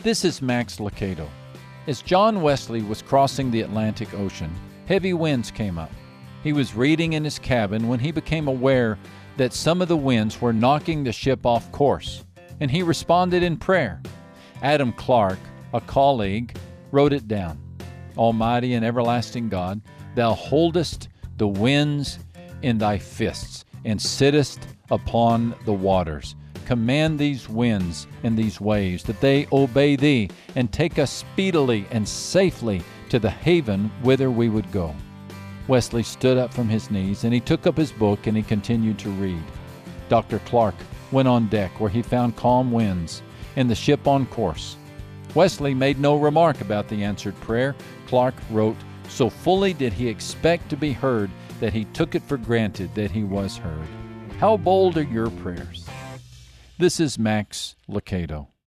This is Max Lucado. As John Wesley was crossing the Atlantic Ocean, heavy winds came up. He was reading in his cabin when he became aware that some of the winds were knocking the ship off course, and he responded in prayer. Adam Clarke, a colleague, wrote it down. Almighty and everlasting God, thou holdest the winds in thy fists, and sittest upon the waters. Command these winds and these waves, that they obey thee, and take us speedily and safely to the haven whither we would go. Wesley stood up from his knees, and he took up his book, and he continued to read. Dr. Clarke went on deck, where he found calm winds and the ship on course. Wesley made no remark about the answered prayer. Clarke wrote, so fully did he expect to be heard that he took it for granted that he was heard. How bold are your prayers? This is Max Lucado.